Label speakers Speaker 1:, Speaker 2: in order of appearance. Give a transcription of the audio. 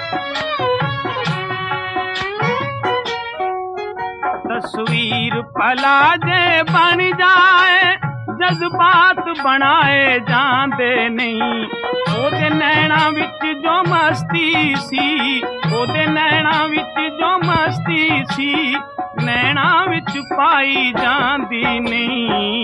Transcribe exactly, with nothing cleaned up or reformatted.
Speaker 1: तस्वीर भला जे बन जाए जज्बात बनाए जांदे नहीं। ओदे नैना विच जो मस्ती सी, ओदे नैना विच जो मस्ती सी, नैना विच पाई जांदी नहीं।